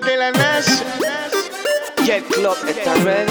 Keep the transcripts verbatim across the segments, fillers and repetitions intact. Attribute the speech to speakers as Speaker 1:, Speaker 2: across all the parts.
Speaker 1: de la NASA.
Speaker 2: Jet Club está ready.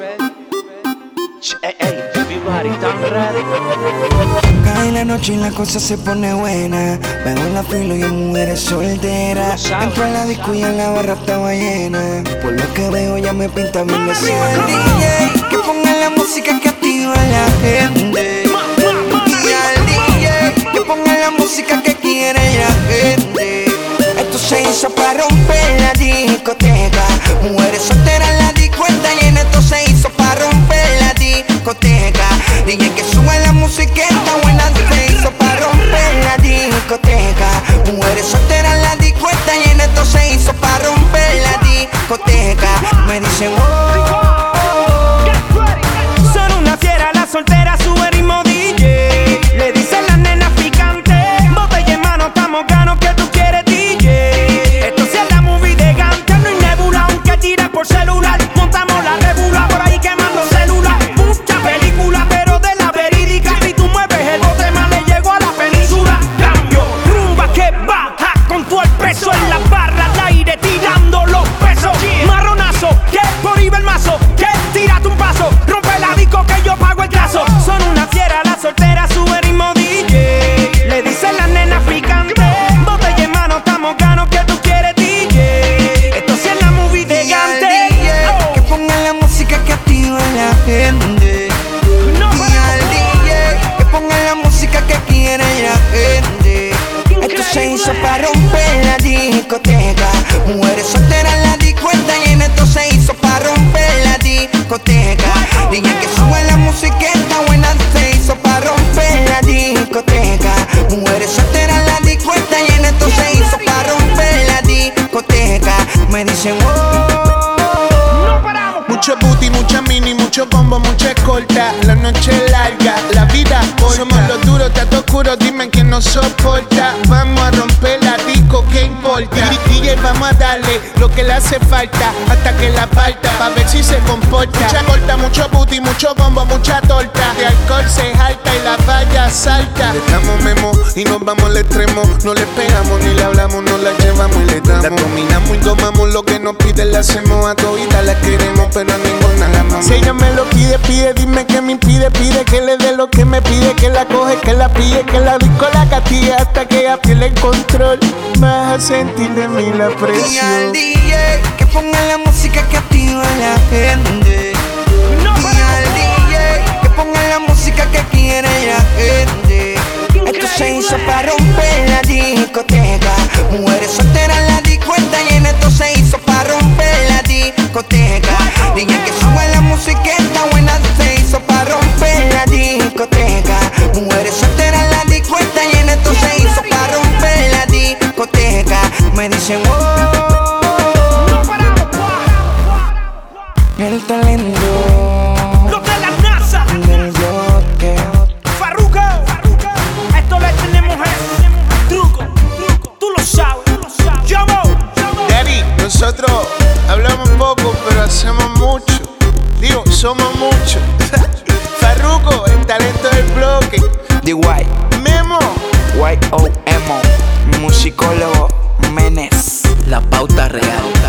Speaker 2: Ey, ey, everybody, ¿están ready?
Speaker 3: Cae la noche y la cosa se pone buena. Vengo en la fila y hay mujeres solteras. Entro a la disco y en la barra estaba llena. Por lo que veo ya me pinta bien la cena. D J, que ponga la música que activa a la gente. Y al D J, que ponga la música que quiere la gente. Esto se hizo para romper la discoteca. Mujeres solteras en la disco está llena. Esto se hizo para romper la discoteca. D J que sube la música está buena. Se hizo para romper la discoteca. Mujeres solteras en la disco está llena. Esto se hizo para romper la discoteca. Me dicen oh,
Speaker 4: son una fiera, la soltera sube ritmo D J. Le dicen las nenas picantes, botella en mano, estamos ganos que tú quieres D J. Esto sí es la movie de Gante, no hay nebula, aunque tira por celular. Montamos la rebula por ahí quemando celular. Mucha película, pero de la verídica. Si tú mueves el bote más le llego a la península. Cambio, rumba que baja con todo el peso en la barra al aire tirando los pesos. Marronazo, que por ahí va el mazo, que tírate un paso, rompe la disco que yo pago el trazo. Son una fiera, la soltera sube ritmo D J. Le dicen las nenas picantes, botella en mano, estamos ganos que tú quieres D J. Esto sí es la movie de Gante.
Speaker 3: D J, que ponga la música que activa a la gente. Y al D J, que ponga la música que quiere la gente. Esto se hizo para romper la discoteca. Mujeres solteras en la disco está llena. Esto se hizo para romper la discoteca. D J que sube la música está buena. Se hizo para romper la discoteca. Mujeres solteras en la disco está llena. Esto se hizo para romper la discoteca. Me dicen oh,
Speaker 1: Mucho booty, mucha mini, mucho combo, mucha escolta. La noche es larga, la vida corta. Somos los duros, tato oscuro, dime quién nos soporta. Vamos a romper la disco, ¿qué importa? D J, vamos a darle lo que le hace falta hasta que la parta, pa' ver si se comporta. Mucha corta, mucho booty, mucho combo, mucha torta. De alcohol se jalta y la valla salta. Le damos memo y nos vamos al extremo. No le pegamos ni le hablamos, nos la llevamos y le damos. La dominamos y domamos lo que nos pide, le hacemos a toditas, la queremos, pero a ninguna la amamos. Si ella me lo pide, pide, dime que me impide, pide que le dé lo que me pide, que la coge, que la pille, que la disco la castigue hasta que ella pierde el control. Vas a sentir de mí la
Speaker 3: y
Speaker 1: presión.
Speaker 3: al D J, que ponga la música que activa a la gente. Y al D J, que ponga la música que quiere la gente. Esto se hizo para romper la discoteca. Mujeres solteras en la disco está llena. Esto se hizo para romper la discoteca. D J que sube la música está buena. Se hizo para romper la discoteca. Mujeres solteras en la disco está llena. Esto se hizo para romper la discoteca. Me dicen oh, el talento
Speaker 4: Los de la NASA,
Speaker 3: del bloque.
Speaker 4: Farruko, esto le tenemos es truco, tú lo sabes. Llamo,
Speaker 1: Daddy, nosotros hablamos poco, pero hacemos mucho. Digo, somos muchos. Farruko, el talento del bloque.
Speaker 2: The White,
Speaker 1: Memo,
Speaker 2: Y O M O, musicólogo Menes, la pauta real.